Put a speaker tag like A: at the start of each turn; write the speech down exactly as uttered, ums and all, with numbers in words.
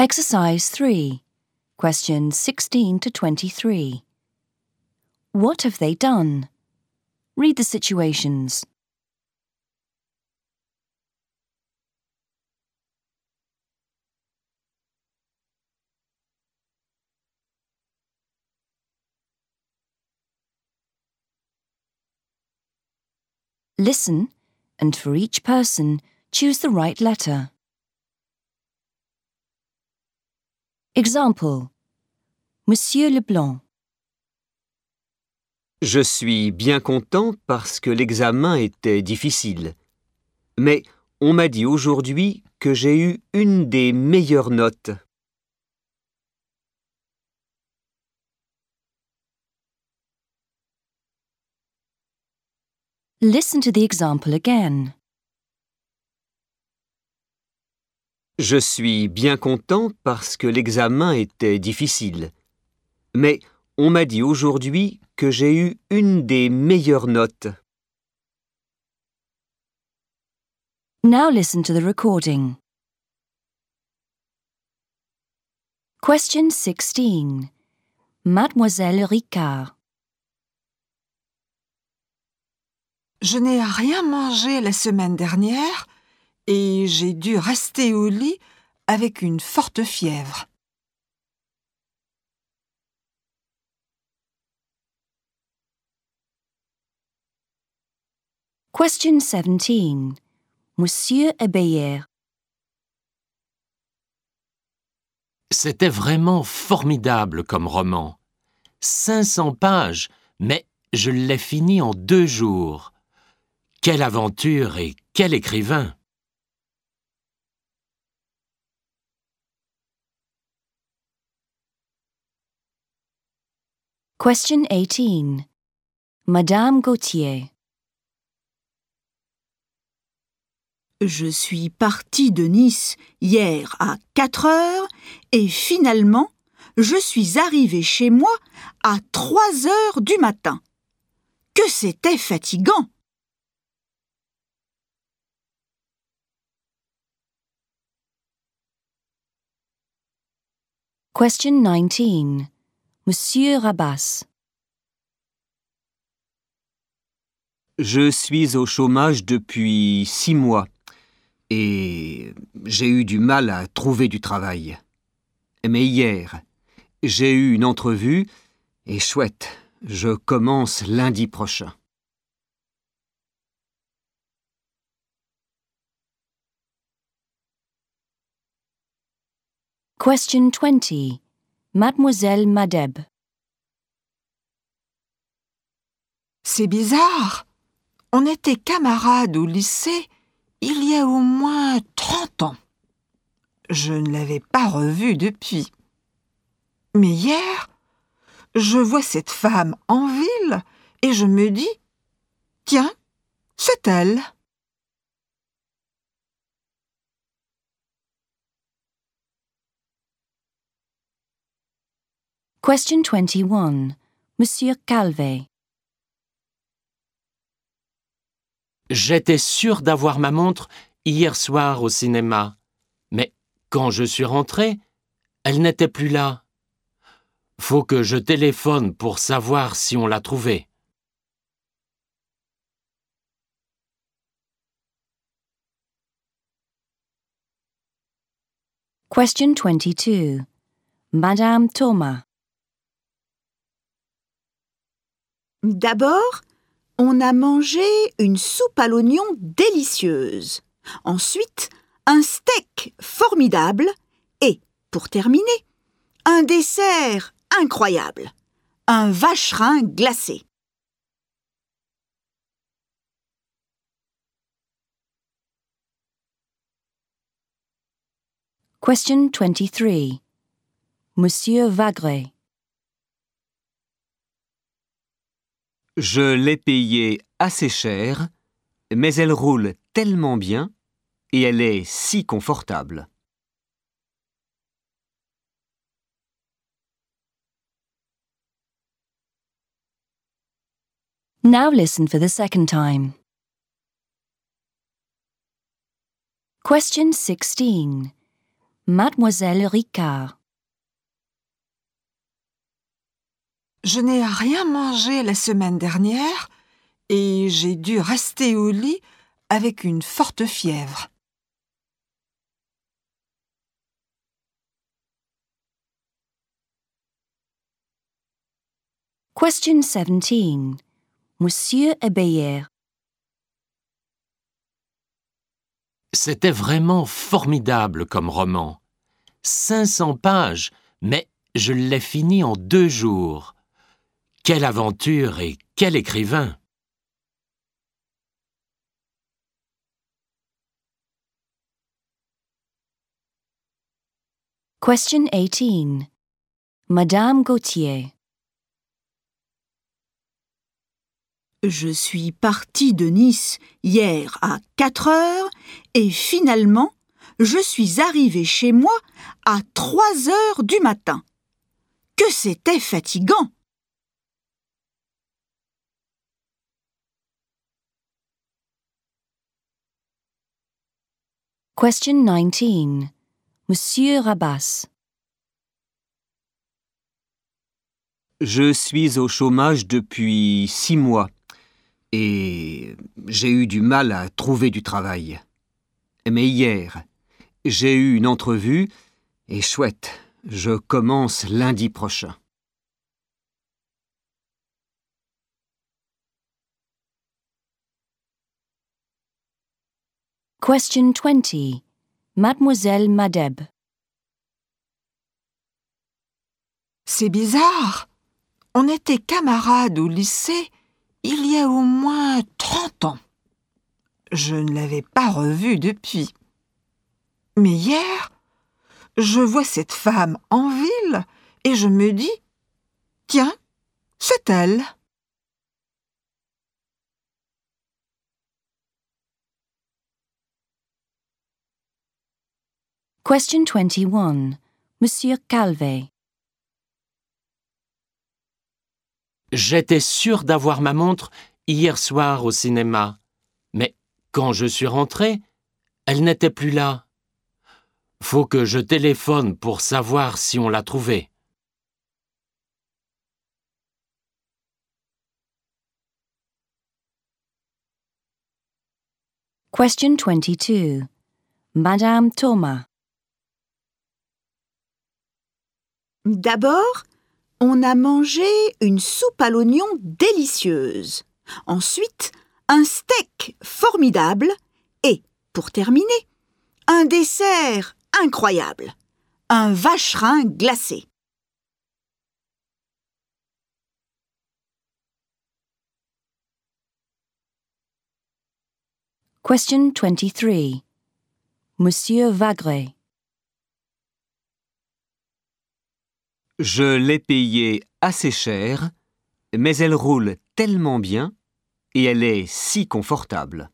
A: Exercise three, questions sixteen to twenty-three. What have they done? Read the situations. Listen, and for each person, choose the right letter. Example. Monsieur Leblanc.
B: Je suis bien content parce que l'examen était difficile. Mais on m'a dit aujourd'hui que j'ai eu une des meilleures notes.
A: Listen to the example again.
B: Je suis bien content parce que l'examen était difficile. Mais on m'a dit aujourd'hui que j'ai eu une des meilleures notes.
A: Now listen to the recording. Question sixteen. Mademoiselle Ricard.
C: Je n'ai rien mangé la semaine dernière et j'ai dû rester au lit avec une forte fièvre.
A: Question seventeen. Monsieur Ebeyer.
D: C'était vraiment formidable comme roman. cinq cents pages, mais je l'ai fini en deux jours. Quelle aventure et quel écrivain!
A: Question eighteen. Madame Gauthier.
E: Je suis partie de Nice hier à quatre heures et finalement, je suis arrivée chez moi à trois heures du matin. Que c'était fatigant!
A: Question nineteen. Monsieur Rabas.
B: Je suis au chômage depuis six mois et j'ai eu du mal à trouver du travail. Mais hier, j'ai eu une entrevue et chouette, je commence lundi prochain.
A: Question twenty. Mademoiselle Madeb.
C: C'est bizarre. On était camarades au lycée il y a au moins trente ans. Je ne l'avais pas revue depuis. Mais hier, je vois cette femme en ville et je me dis « Tiens, c'est elle !»
A: Question twenty-one. Monsieur Calvet.
D: J'étais sûr d'avoir ma montre hier soir au cinéma, mais quand je suis rentré, elle n'était plus là. Faut que je téléphone pour savoir si on l'a trouvée.
A: Question twenty-two. Madame Thomas.
E: D'abord, on a mangé une soupe à l'oignon délicieuse. Ensuite, un steak formidable et, pour terminer, un dessert incroyable, un vacherin glacé.
A: Question twenty-three. Monsieur Vagret.
B: Je l'ai payée assez cher, mais elle roule tellement bien et elle est si confortable.
A: Now listen for the second time. Question sixteen. Mademoiselle Ricard.
C: Je n'ai rien mangé la semaine dernière et j'ai dû rester au lit avec une forte fièvre.
A: Question seventeen. Monsieur Ebeyer.
D: C'était vraiment formidable comme roman. cinq cents pages, mais je l'ai fini en deux jours. Quelle aventure et quel écrivain!
A: Question eighteen. Madame Gauthier.
E: Je suis partie de Nice hier à quatre heures et finalement, je suis arrivée chez moi à trois heures du matin. Que c'était fatigant!
A: Question nineteen. Monsieur Rabas.
B: Je suis au chômage depuis six mois et j'ai eu du mal à trouver du travail. Mais hier, j'ai eu une entrevue et chouette, je commence lundi prochain.
A: Question twenty. Mademoiselle Madeb.
C: C'est bizarre. On était camarades au lycée il y a au moins trente ans. Je ne l'avais pas revue depuis. Mais hier, je vois cette femme en ville et je me dis « Tiens, c'est elle !»
A: Question twenty-one. Monsieur Calvet.
D: J'étais sûr d'avoir ma montre hier soir au cinéma, mais quand je suis rentré, elle n'était plus là. Faut que je téléphone pour savoir si on l'a trouvée.
A: Question twenty-two. Madame Thomas.
E: D'abord, on a mangé une soupe à l'oignon délicieuse. Ensuite, un steak formidable. Et, pour terminer, un dessert incroyable. Un vacherin glacé.
A: Question twenty-three. Monsieur Vagret.
B: Je l'ai payée assez cher, mais elle roule tellement bien et elle est si confortable.